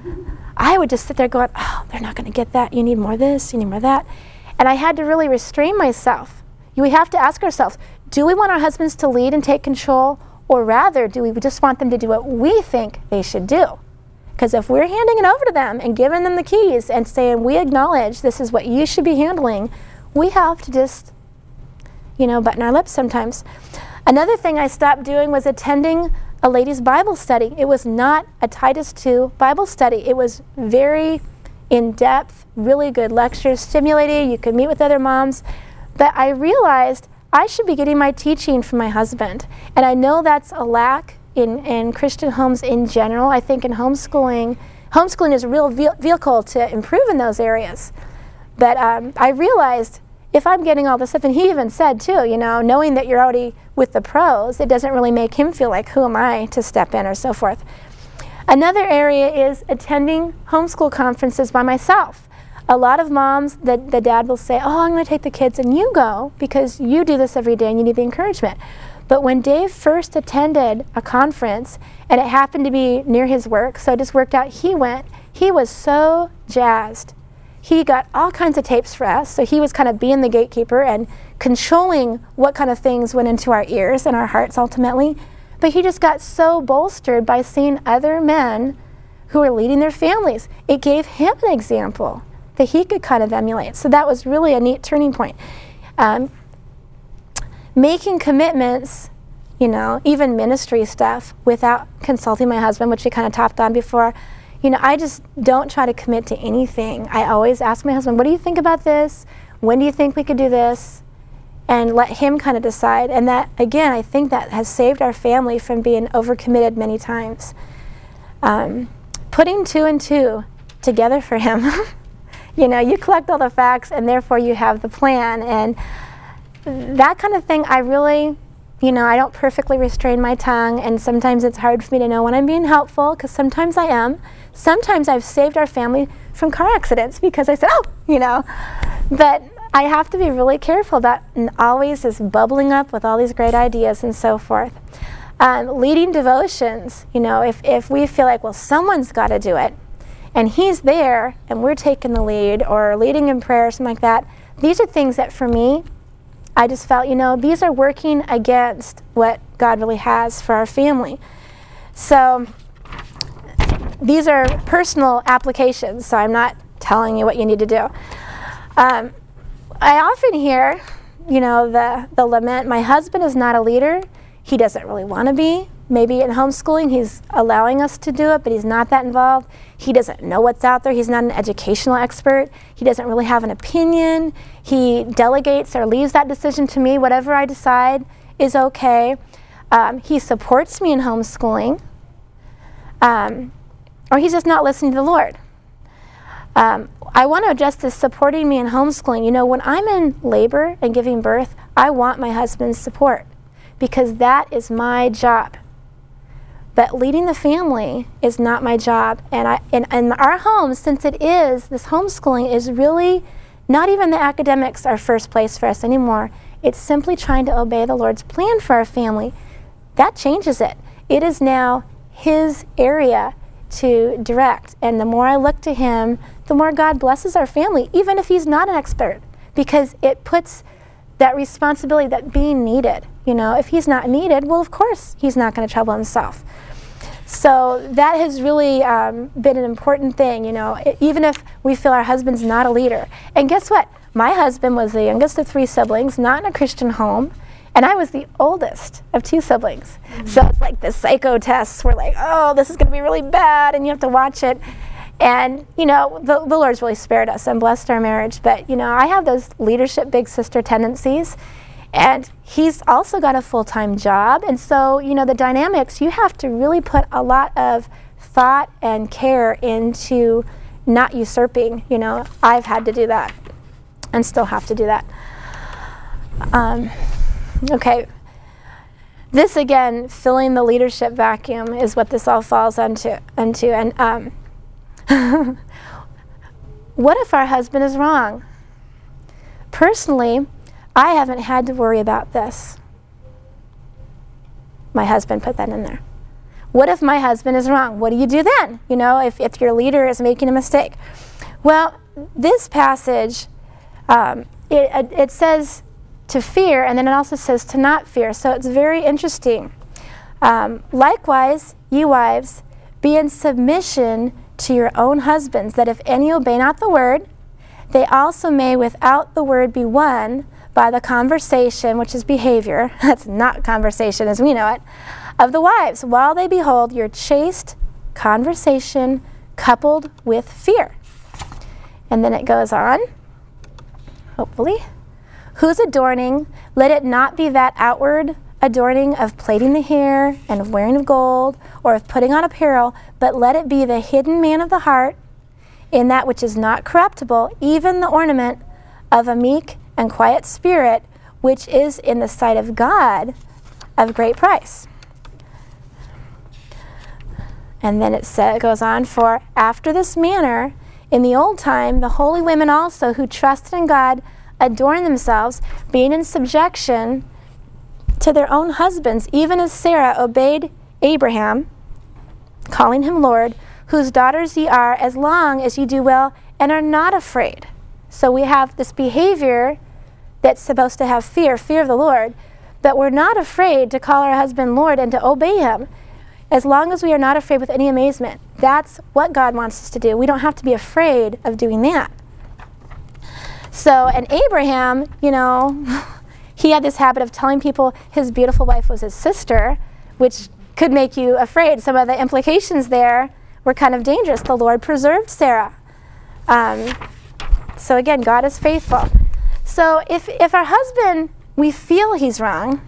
I would just sit there going, oh, they're not going to get that. You need more of this, you need more of that. And I had to really restrain myself. We have to ask ourselves, do we want our husbands to lead and take control, or rather do we just want them to do what we think they should do? Because if we're handing it over to them and giving them the keys and saying, we acknowledge this is what you should be handling, we have to just, you know, button our lips sometimes. Another thing I stopped doing was attending a ladies' Bible study. It was not a Titus two Bible study. It was very in-depth, really good lectures, stimulating. You could meet with other moms. But I realized I should be getting my teaching from my husband. And I know that's a lack in, in Christian homes in general. I think in homeschooling, homeschooling is a real ve vehicle to improve in those areas. But um, I realized if I'm getting all this stuff, and he even said too, you know, knowing that you're already with the pros, it doesn't really make him feel like, who am I to step in or so forth. Another area is attending homeschool conferences by myself. A lot of moms, the, the dad will say, oh, I'm going to take the kids, and you go because you do this every day and you need the encouragement. But when Dave first attended a conference, and it happened to be near his work, so it just worked out, he went, he was so jazzed. He got all kinds of tapes for us, so he was kind of being the gatekeeper and controlling what kind of things went into our ears and our hearts ultimately. But he just got so bolstered by seeing other men who were leading their families. It gave him an example that he could kind of emulate. So that was really a neat turning point. Um, making commitments, you know, even ministry stuff without consulting my husband, which we kind of topped on before. You know, I just don't try to commit to anything. I always ask my husband, what do you think about this? When do you think we could do this? And let him kind of decide. And that, again, I think that has saved our family from being overcommitted many times. Um, putting two and two together for him. You know, you collect all the facts and therefore you have the plan. And that kind of thing, I really, you know, I don't perfectly restrain my tongue, and sometimes it's hard for me to know when I'm being helpful, because sometimes I am. Sometimes I've saved our family from car accidents because I said, oh, you know. But I have to be really careful about always just bubbling up with all these great ideas and so forth. Um, leading devotions, you know, if, if we feel like, well, someone's got to do it, and he's there, and we're taking the lead, or leading in prayer, or something like that, these are things that for me, I just felt, you know, these are working against what God really has for our family. So these are personal applications, so I'm not telling you what you need to do. Um, I often hear, you know, the, the lament, my husband is not a leader. He doesn't really want to be. Maybe in homeschooling he's allowing us to do it, but he's not that involved. He doesn't know what's out there. He's not an educational expert. He doesn't really have an opinion. He delegates or leaves that decision to me. Whatever I decide is okay. Um, he supports me in homeschooling. Um, or he's just not listening to the Lord. Um, I want to address this supporting me in homeschooling. You know, when I'm in labor and giving birth, I want my husband's support because that is my job. But leading the family is not my job. And I, in, in our home, since it is, this homeschooling is really not even the academics are first place for us anymore. It's simply trying to obey the Lord's plan for our family. That changes it. It is now His area to direct. And the more I look to Him, the more God blesses our family, even if He's not an expert, because it puts that responsibility, that being needed. You know, if He's not needed, well, of course, He's not going to trouble Himself. So that has really um, been an important thing, you know, it, even if we feel our husband's not a leader. And guess what? My husband was the youngest of three siblings, not in a Christian home, And I was the oldest of two siblings. Mm-hmm. So it's like the psycho tests were like, oh, this is going to be really bad, and you have to watch it. And, you know, the, the Lord's really spared us and blessed our marriage. But, you know, I have those leadership big sister tendencies. And he's also got a full-time job. And so, you know, the dynamics, you have to really put a lot of thought and care into not usurping. You know, I've had to do that and still have to do that. Um, okay. This, again, filling the leadership vacuum is what this all falls into. into. And um, what if our husband is wrong? Personally, I haven't had to worry about this. My husband put that in there. What if my husband is wrong? What do you do then? You know, if, if your leader is making a mistake. Well, this passage, um, it, it says to fear, and then it also says to not fear. So it's very interesting. Um, Likewise, ye wives, be in submission to your own husbands, that if any obey not the word, they also may without the word be won by the conversation, which is behavior, that's not conversation as we know it, of the wives, while they behold your chaste conversation coupled with fear. And then it goes on, hopefully. Whose adorning, let it not be that outward adorning of plaiting the hair and of wearing of gold or of putting on apparel, but let it be the hidden man of the heart in that which is not corruptible, even the ornament of a meek and quiet spirit, which is in the sight of God of great price. And then it sa- goes on, for after this manner, in the old time, the holy women also who trusted in God adorned themselves, being in subjection to their own husbands, even as Sarah obeyed Abraham, calling him Lord, whose daughters ye are, as long as ye do well and are not afraid. So we have this behavior that's supposed to have fear, fear of the Lord, but we're not afraid to call our husband Lord and to obey him, as long as we are not afraid with any amazement. That's what God wants us to do. We don't have to be afraid of doing that. So, and Abraham, you know, he had this habit of telling people his beautiful wife was his sister, which could make you afraid. Some of the implications there were kind of dangerous. The Lord preserved Sarah. Um, so again, God is faithful. So if, if our husband, we feel he's wrong,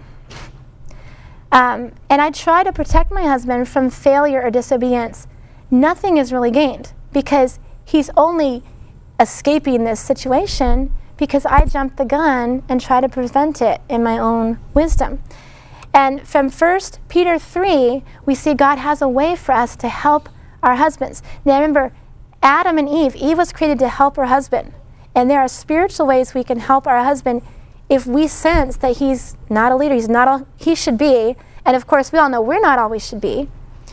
um, and I try to protect my husband from failure or disobedience, nothing is really gained, because he's only escaping this situation because I jumped the gun and try to prevent it in my own wisdom. And from First Peter three, we see God has a way for us to help our husbands. Now remember, Adam and Eve, Eve was created to help her husband. And there are spiritual ways we can help our husband if we sense that he's not a leader, he's not all he should be. And of course, we all know we're not all we should be.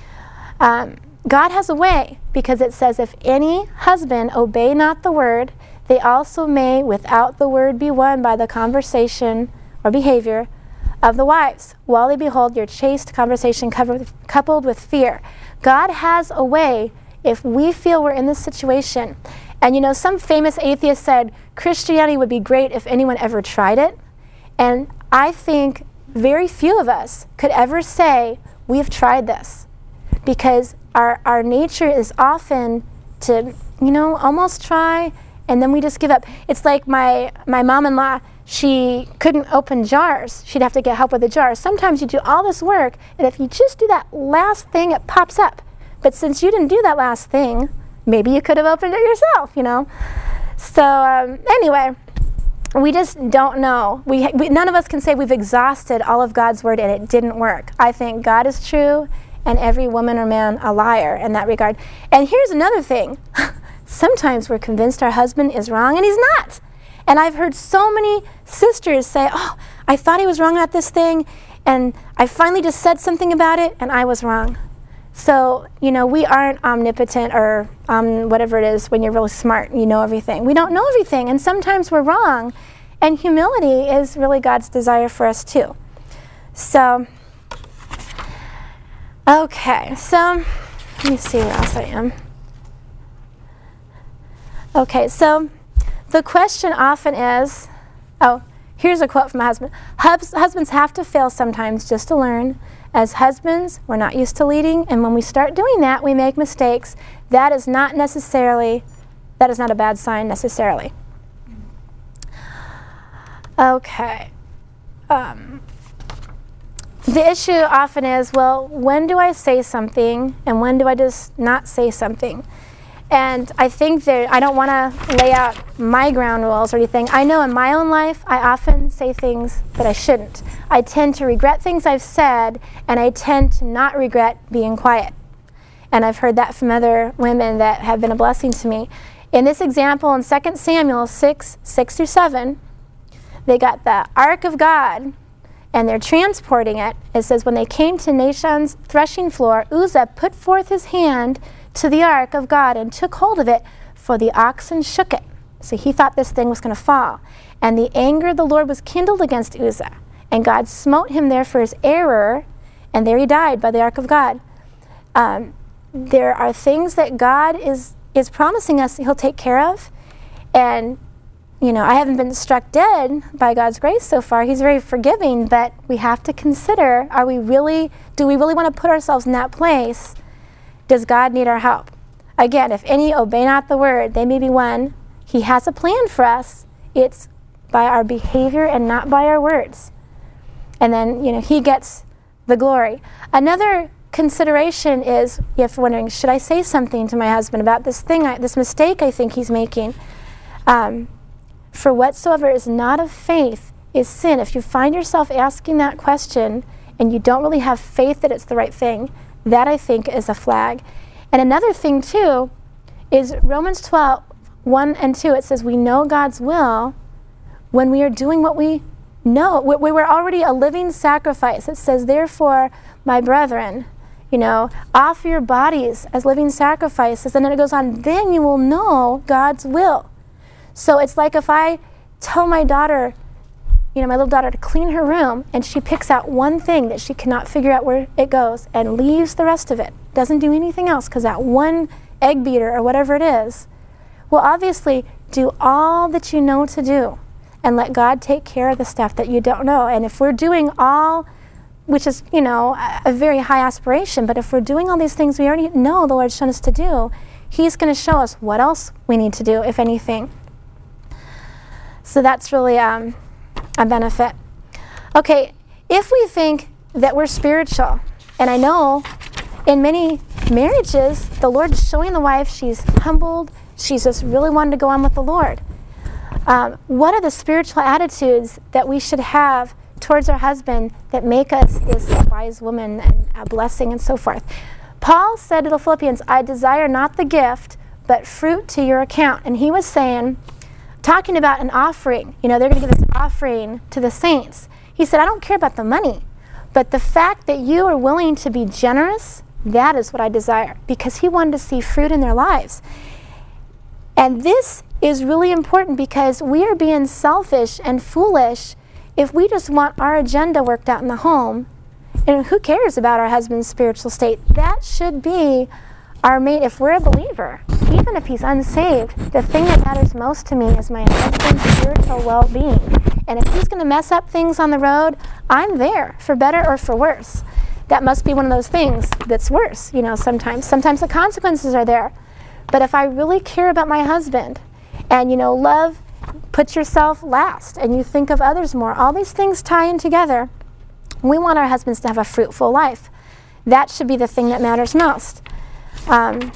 Um, God has a way, because it says, if any husband obey not the word, they also may without the word be won by the conversation or behavior of the wives, while they behold your chaste conversation covered, coupled with fear. God has a way if we feel we're in this situation. And you know, some famous atheist said, Christianity would be great if anyone ever tried it. And I think very few of us could ever say, we've tried this. Because our, our nature is often to, you know, almost try, and then we just give up. It's like my, my mom-in-law, she couldn't open jars. She'd have to get help with the jars. Sometimes you do all this work, and if you just do that last thing, it pops up. But since you didn't do that last thing, maybe you could have opened it yourself, you know. So um, anyway, we just don't know. We, we none of us can say we've exhausted all of God's word and it didn't work. I think God is true and every woman or man a liar in that regard. And here's another thing. Sometimes we're convinced our husband is wrong and he's not. And I've heard so many sisters say, oh, I thought he was wrong about this thing, and I finally just said something about it and I was wrong. So, you know, we aren't omnipotent or um, whatever it is when you're really smart and you know everything. We don't know everything, and sometimes we're wrong. And humility is really God's desire for us too. So, okay, so let me see where else I am. Okay, so the question often is, oh, Here's a quote from my husband. Hus husbands have to fail sometimes just to learn. As husbands, we're not used to leading, and when we start doing that, we make mistakes. That is not necessarily, that is not a bad sign necessarily. Okay. Um, the issue often is, well, when do I say something, and when do I just not say something? And I think that I don't want to lay out my ground rules or anything. I know in my own life, I often say things that I shouldn't. I tend to regret things I've said, and I tend to not regret being quiet. And I've heard that from other women that have been a blessing to me. In this example, in Second Samuel six, six through seven, they got the Ark of God, and they're transporting it. It says, when they came to Nashon's threshing floor, Uzzah put forth his hand to the ark of God and took hold of it, for the oxen shook it. So he thought this thing was going to fall. And the anger of the Lord was kindled against Uzzah, and God smote him there for his error, and there he died by the ark of God. Um, there are things that God is, is promising us he'll take care of. And, you know, I haven't been struck dead by God's grace so far. He's very forgiving, but we have to consider, are we really, do we really want to put ourselves in that place? Does God need our help? Again, if any obey not the word, they may be won. He has a plan for us. It's by our behavior and not by our words. And then, you know, he gets the glory. Another consideration is, if you're wondering, should I say something to my husband about this thing, I, this mistake I think he's making? Um, for whatsoever is not of faith is sin. If you find yourself asking that question and you don't really have faith that it's the right thing, that I think is a flag. And another thing too is Romans twelve, one and two. It says we know God's will when we are doing what we know. We, we were already a living sacrifice. It says, therefore, my brethren, you know, offer your bodies as living sacrifices. And then it goes on, then you will know God's will. So it's like if I tell my daughter, you know, my little daughter to clean her room, and she picks out one thing that she cannot figure out where it goes and leaves the rest of it, doesn't do anything else because that one egg beater or whatever it is. Well, obviously, do all that you know to do and let God take care of the stuff that you don't know. And if we're doing all, which is, you know, a, a very high aspiration, but if we're doing all these things we already know the Lord's shown us to do, he's going to show us what else we need to do, if anything. So that's really um, a benefit. Okay, if we think that we're spiritual, and I know in many marriages, the Lord's showing the wife she's humbled, she's just really wanted to go on with the Lord. Um, what are the spiritual attitudes that we should have towards our husband that make us this wise woman and a blessing and so forth? Paul said to the Philippians, I desire not the gift, but fruit to your account. And he was saying, talking about an offering, you know, they're going to give this offering to the saints. He said, I don't care about the money, but the fact that you are willing to be generous, that is what I desire, because he wanted to see fruit in their lives. And this is really important because we are being selfish and foolish if we just want our agenda worked out in the home. And who cares about our husband's spiritual state? That should be our main, if we're a believer, even if he's unsaved, the thing that matters most to me is my husband's spiritual well-being. And if he's going to mess up things on the road, I'm there, for better or for worse. That must be one of those things that's worse, you know, sometimes. Sometimes the consequences are there. But if I really care about my husband, and, you know, love puts yourself last, and you think of others more, all these things tie in together. We want our husbands to have a fruitful life. That should be the thing that matters most. Um,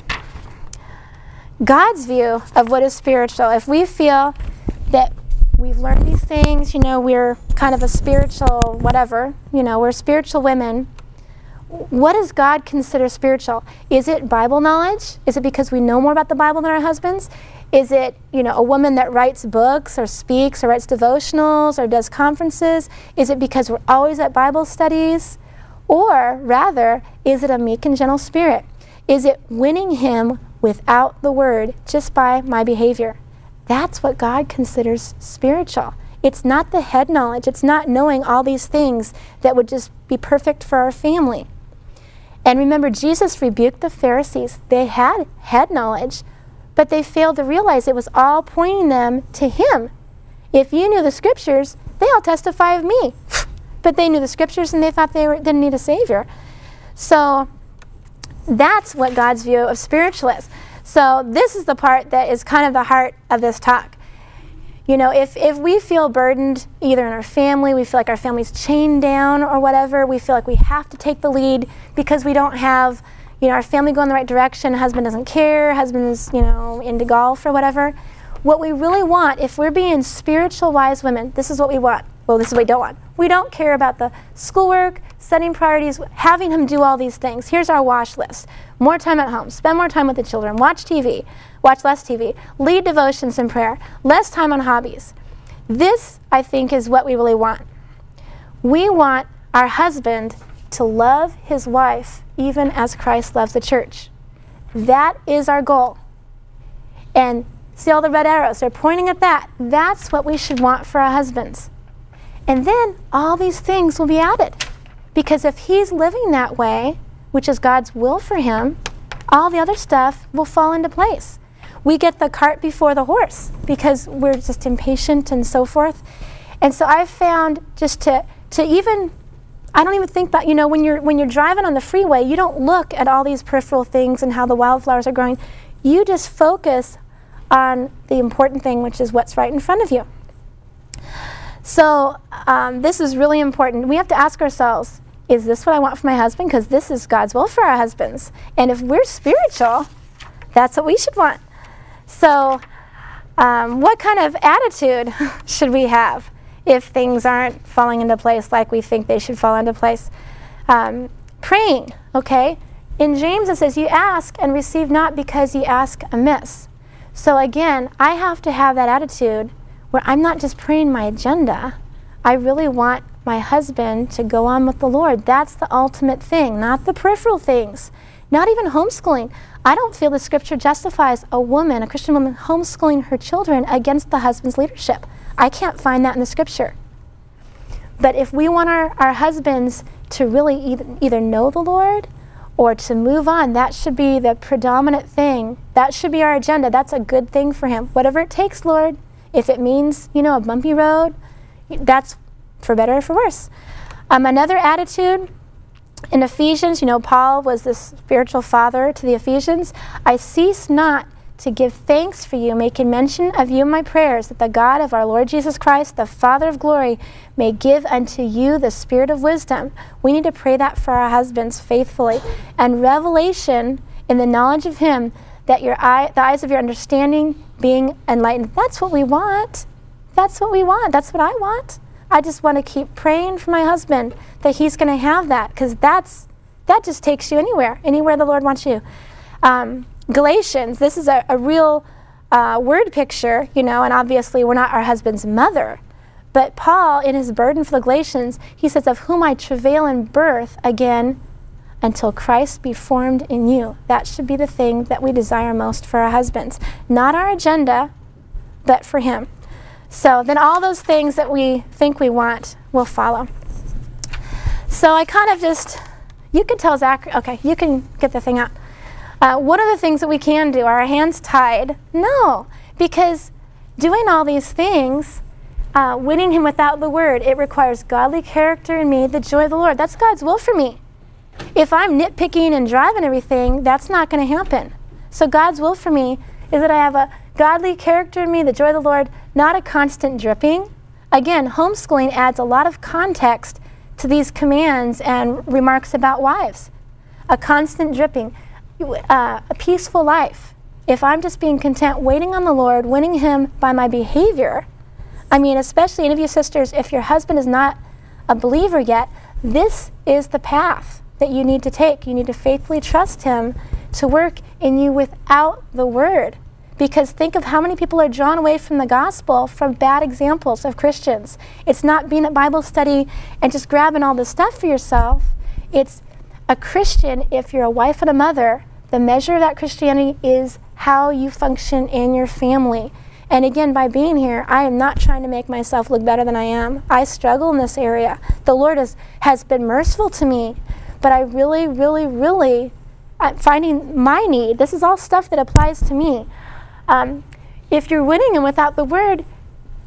God's view of what is spiritual, if we feel that we've learned these things, you know, we're kind of a spiritual whatever, you know, we're spiritual women, what does God consider spiritual? Is it Bible knowledge? Is it because we know more about the Bible than our husbands? Is it, you know, a woman that writes books or speaks or writes devotionals or does conferences? Is it because we're always at Bible studies? Or rather, is it a meek and gentle spirit? Is it winning him without the word just by my behavior? That's what God considers spiritual. It's not the head knowledge. It's not knowing all these things that would just be perfect for our family. And remember, Jesus rebuked the Pharisees. They had head knowledge, but they failed to realize it was all pointing them to him. If you knew the scriptures, they all testify of me. But they knew the scriptures and they thought they were, didn't need a Savior. So that's what God's view of spiritual is. So this is the part that is kind of the heart of this talk. You know, if, if we feel burdened either in our family, we feel like our family's chained down or whatever, we feel like we have to take the lead because we don't have, you know, our family going the right direction, husband doesn't care, husband is, you know, into golf or whatever. What we really want, if we're being spiritual wise women, this is what we want. Well, this is what we don't want. We don't care about the schoolwork, setting priorities, having him do all these things. Here's our wash list. More time at home. Spend more time with the children. Watch T V. Watch less T V. Lead devotions and prayer. Less time on hobbies. This, I think, is what we really want. We want our husband to love his wife even as Christ loves the church. That is our goal. And see all the red arrows? They're pointing at that. That's what we should want for our husbands. And then all these things will be added. Because if he's living that way, which is God's will for him, all the other stuff will fall into place. We get the cart before the horse because we're just impatient and so forth. And so I've found just to, to even, I don't even think about, you know, when you're, when you're driving on the freeway, you don't look at all these peripheral things and how the wildflowers are growing. You just focus on the important thing, which is what's right in front of you. So um, this is really important. We have to ask ourselves, is this what I want for my husband? Because this is God's will for our husbands. And if we're spiritual, that's what we should want. So um, what kind of attitude should we have if things aren't falling into place like we think they should fall into place? Um, praying, okay? In James it says, you ask and receive not because you ask amiss. So again, I have to have that attitude where I'm not just praying my agenda. I really want my husband to go on with the Lord. That's the ultimate thing, not the peripheral things. Not even homeschooling. I don't feel the scripture justifies a woman, a Christian woman, homeschooling her children against the husband's leadership. I can't find that in the scripture. But if we want our, our husbands to really either, either know the Lord or to move on, that should be the predominant thing. That should be our agenda. That's a good thing for him. Whatever it takes, Lord. If it means, you know, a bumpy road, that's for better or for worse. Um, another attitude in Ephesians, you know, Paul was this spiritual father to the Ephesians. I cease not to give thanks for you, making mention of you in my prayers, that the God of our Lord Jesus Christ, the Father of glory, may give unto you the spirit of wisdom. We need to pray that for our husbands faithfully. And revelation in the knowledge of him, that your eye, the eyes of your understanding being enlightened. That's what we want. That's what we want. That's what I want. I just want to keep praying for my husband that he's going to have that, because that's that just takes you anywhere, anywhere the Lord wants you. Um, Galatians, this is a, a real uh, word picture, you know, and obviously we're not our husband's mother. But Paul, in his burden for the Galatians, he says, of whom I travail in birth again until Christ be formed in you. That should be the thing that we desire most for our husbands. Not our agenda, but for him. So then all those things that we think we want will follow. So I kind of just, you can tell Zach, okay, you can get the thing out. Uh, what are the things that we can do? Are our hands tied? No, because doing all these things, uh, winning him without the word, it requires godly character in me, the joy of the Lord. That's God's will for me. If I'm nitpicking and driving everything, that's not going to happen. So God's will for me is that I have a godly character in me, the joy of the Lord, not a constant dripping. Again, homeschooling adds a lot of context to these commands and remarks about wives. A constant dripping, uh, a peaceful life. If I'm just being content, waiting on the Lord, winning him by my behavior, I mean, especially any of you sisters, if your husband is not a believer yet, this is the path that you need to take. You need to faithfully trust him to work in you without the word. Because think of how many people are drawn away from the gospel from bad examples of Christians. It's not being at Bible study and just grabbing all this stuff for yourself. It's a Christian, if you're a wife and a mother, the measure of that Christianity is how you function in your family. And again, by being here, I am not trying to make myself look better than I am. I struggle in this area. The Lord has, has been merciful to me, but I really, really, really, I'm finding my need. This is all stuff that applies to me. Um, if you're winning him without the word,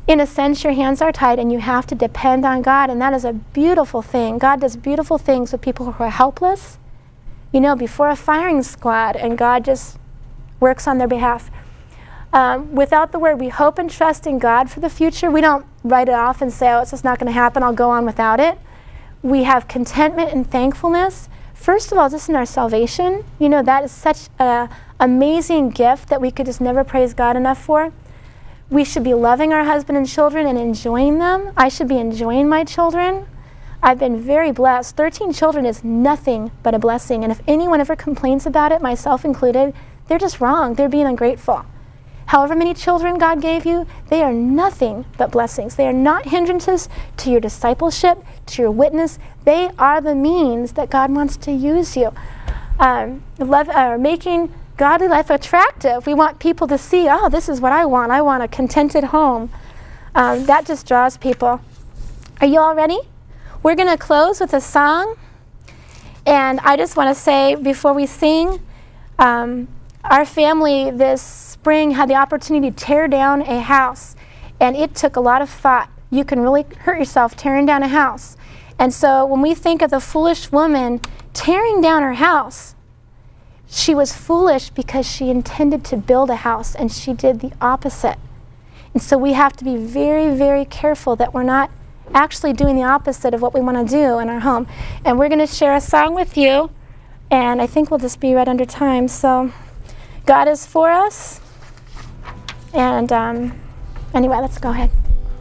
in a sense, your hands are tied and you have to depend on God, and that is a beautiful thing. God does beautiful things with people who are helpless, you know, before a firing squad, and God just works on their behalf. Um, without the word, we hope and trust in God for the future. We don't write it off and say, oh, it's just not going to happen, I'll go on without it. We have contentment and thankfulness. First of all, just in our salvation, you know, that is such an amazing gift that we could just never praise God enough for. We should be loving our husband and children and enjoying them. I should be enjoying my children. I've been very blessed. thirteen children is nothing but a blessing. And if anyone ever complains about it, myself included, they're just wrong. They're being ungrateful. However many children God gave you, they are nothing but blessings. They are not hindrances to your discipleship, to your witness. They are the means that God wants to use you. Um, love, uh, making godly life attractive. We want people to see, oh, this is what I want. I want a contented home. Um, that just draws people. Are you all ready? We're going to close with a song. And I just want to say before we sing, um, our family this spring had the opportunity to tear down a house. And it took a lot of thought. You can really hurt yourself tearing down a house. And so when we think of the foolish woman tearing down her house, she was foolish because she intended to build a house, and she did the opposite. And so we have to be very, very careful that we're not actually doing the opposite of what we want to do in our home. And we're going to share a song with you, and I think we'll just be right under time. So God is for us. And um, anyway, let's go ahead.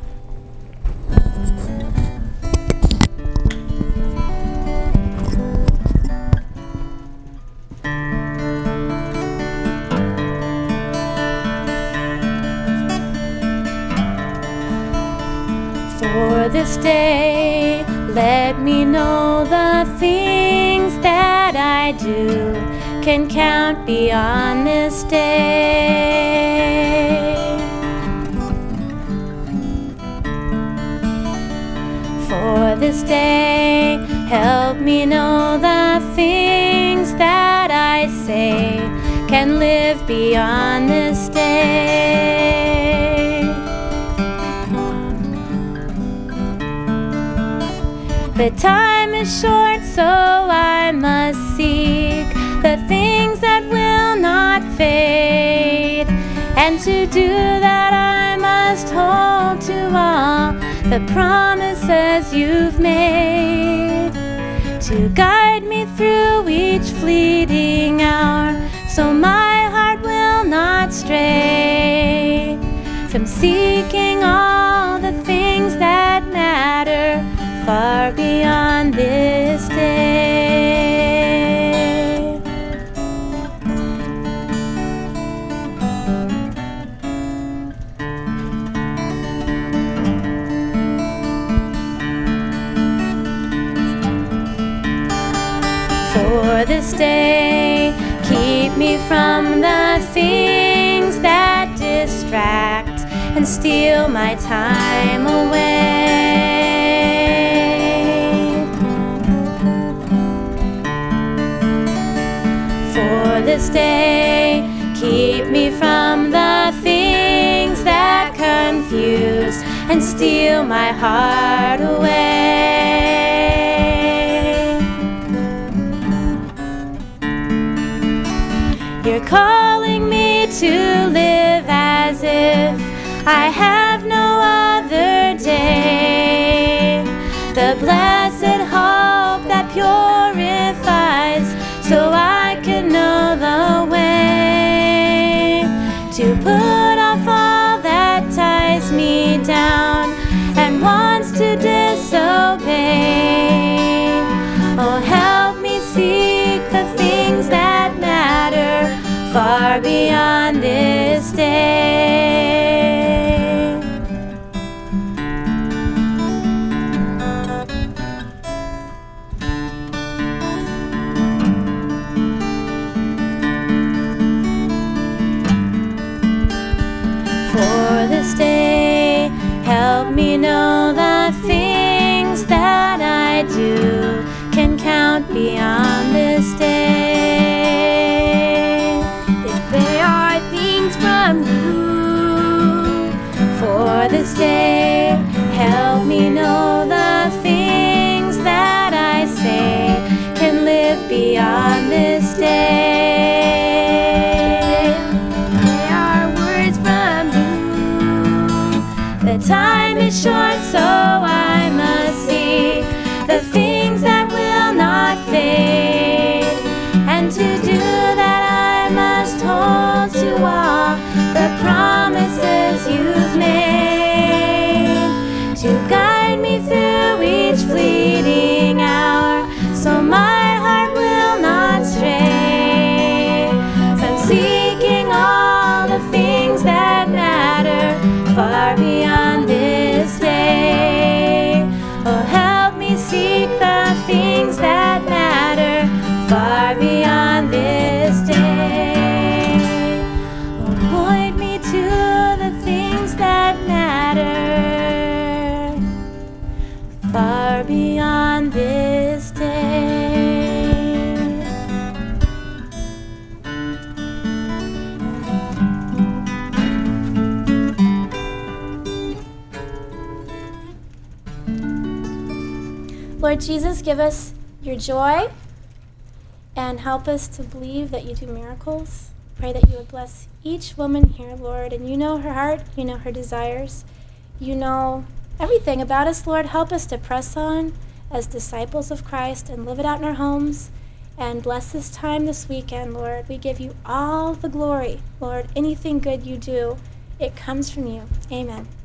For this day, let me know the things that I do can count beyond this day. For this day, help me know the things that I say can live beyond this day. The time is short, so I must seek the things that will not fade. And to do that I must hold to all the promises you've made, to guide me through each fleeting hour, so my heart will not stray from seeking all the things that matter far beyond this day. For this day, keep me from the things that distract and steal my time away. For this day, keep me from the things that confuse and steal my heart away. You're calling me to live as if I have no other day, the blessed hope that purifies, so I can know the way to put off all that ties me down and wants to disobey. Oh, help me seek the things that matter far beyond this day. For this day, help me know the things that I do can count beyond this day. That they are things from you. For this this day. Help me know the things that I say can live beyond this day. They are words from you. The time is short, so I must seek the things that will not fade. And to do that I must hold to all the promises you've made, to guide me through each fleeting hour, so my heart will not stray from seeking all the things that matter far beyond this day. Oh, help me seek the things that matter far beyond this day. Oh, point me to the things that matter far beyond this day. Lord Jesus, give us your joy and help us to believe that you do miracles. Pray that you would bless each woman here, Lord, and you know her heart, you know her desires, you know everything about us, Lord. Help us to press on as disciples of Christ and live it out in our homes, and bless this time this weekend, Lord. We give you all the glory, Lord. Anything good you do, it comes from you. Amen.